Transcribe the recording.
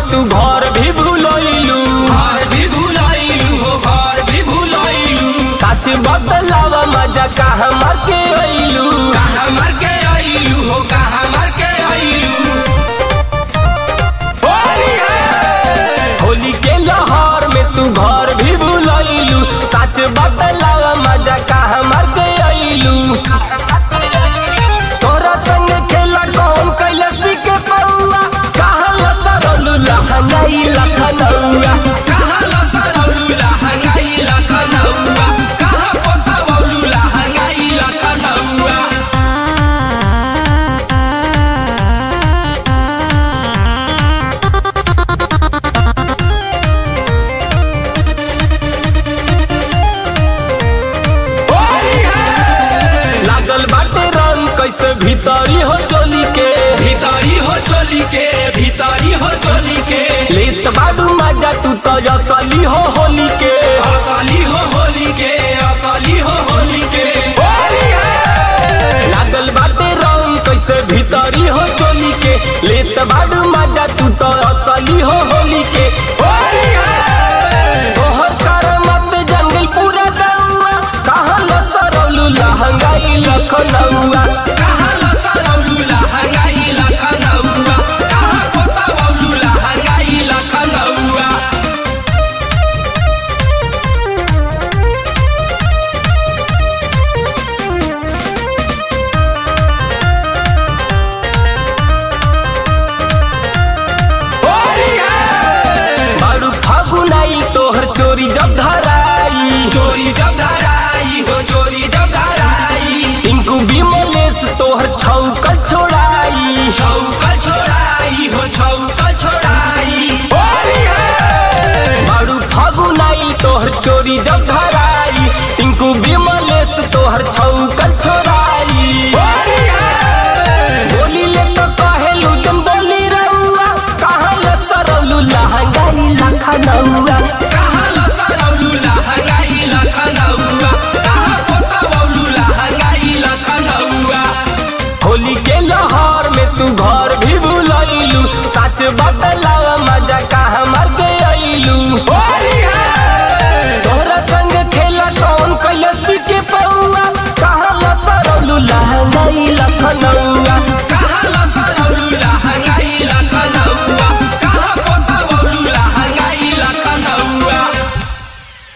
तू घर भी भूलैलू, घर भी भूलैलू हो घर भी भूलैलू। सच बतलावा मजा कहाँ मार के अइलू, कहाँ मार के अइलू हो कहाँ मार के अइलू। होली के लहर में तू घर भी भूलैलू, सच बतलावा मजा कहाँ मार के अइलू। तोरा संग खेला कौन कैलस के पौआ, कहाँ लसरलू लहंगाई लखनऊआ, कहाँ लसरौलू लहंगाई लखनऊआ, कहाँ पोतवौलू लहंगाई लखनऊआ। लागल बाटे रंग कैसे भीतरी हो चोली के, भीतरी हो चोली के भीतरी हो चोली के। लेत बाडू मजा तू तो असली हो होली के, असली हो होली के असली हो होली के। लागल बाटे रंग कैसे भीतरी हो चोली के, लेत बाडू मजा तू तो असली हो होली के। तोहर करमत जंगल पूरा दउआ, कहाँ लसरौलू लहंगाई लखनऊआ, कहाँ लसरौलू लहंगाई लखनऊआ, कहाँ पोतवौलू लहंगाई लखनऊआ। बारू फागुनाई तोहर चोरी जब धराई, चोरी जब धराई हो चोरी जब धराई। टिंकू बिमलेश तोहर छौकल छोड़ाई, छौकल छोड़ाई हो छौकल छोड़ाई। बारू फागुनाई तोहर चोरी जब